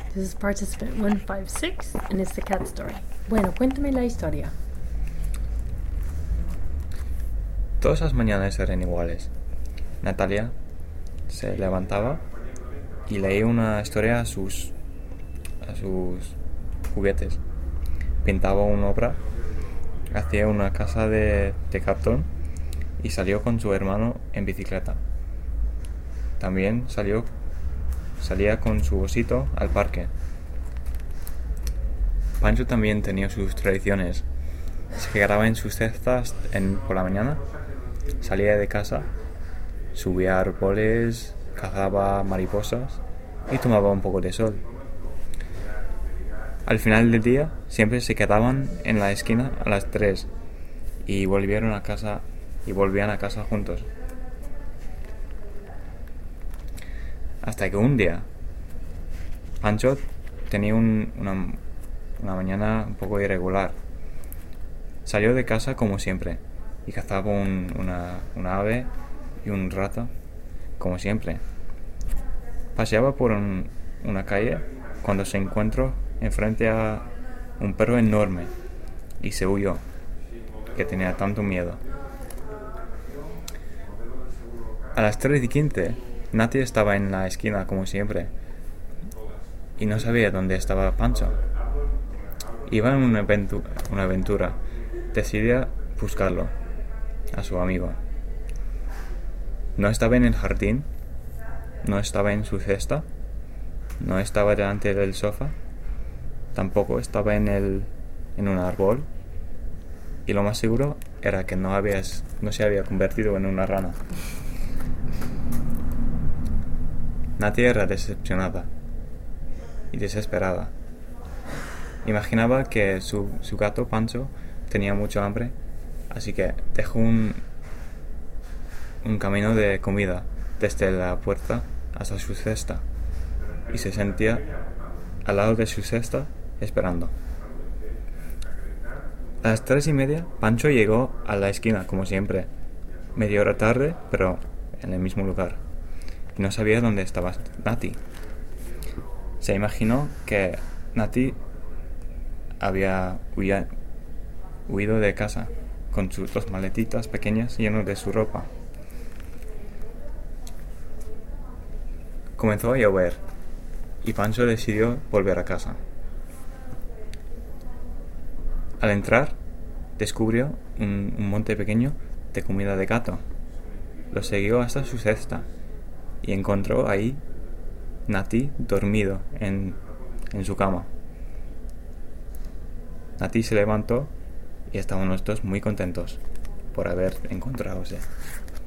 This is participant 156 and it's the cat story. Bueno, cuéntame la historia. Todas las mañanas eran iguales. Natalia se levantaba y leía una historia a sus juguetes. Pintaba una obra, hacía una casa de cartón y salió con su hermano en bicicleta. También salía con su osito al parque. Pancho también tenía sus tradiciones. Se quedaba en sus cestas por la mañana, salía de casa, subía a árboles, cazaba mariposas y tomaba un poco de sol. Al final del día siempre se quedaban en la esquina a las 3 y volvían a casa juntos. Hasta que un día Pancho tenía una mañana un poco irregular. Salió de casa como siempre y cazaba una ave y un rato como siempre. Paseaba por una calle cuando se encontró enfrente a un perro enorme y se huyó, que tenía tanto miedo. A las 3:15 Nati estaba en la esquina como siempre y no sabía dónde estaba Pancho. Iba en una aventura. Decidía buscarlo, a su amigo. No estaba en el jardín, no estaba en su cesta, no estaba delante del sofá, tampoco estaba en un árbol, y lo más seguro era que no se había convertido en una rana. Nati era decepcionada y desesperada. Imaginaba que su gato Pancho tenía mucho hambre, así que dejó un camino de comida desde la puerta hasta su cesta y se sentía al lado de su cesta esperando. A las 3:30 Pancho llegó a la esquina como siempre, media hora tarde, pero en el mismo lugar, y no sabía dónde estaba Nati. Se imaginó que Nati había huido de casa con sus 2 maletitas pequeñas llenas de su ropa. Comenzó a llover y Pancho decidió volver a casa. Al entrar, descubrió un monte pequeño de comida de gato. Lo siguió hasta su cesta y encontró ahí Nati dormido en su cama. Nati se levantó y estaban los dos muy contentos por haber encontrado.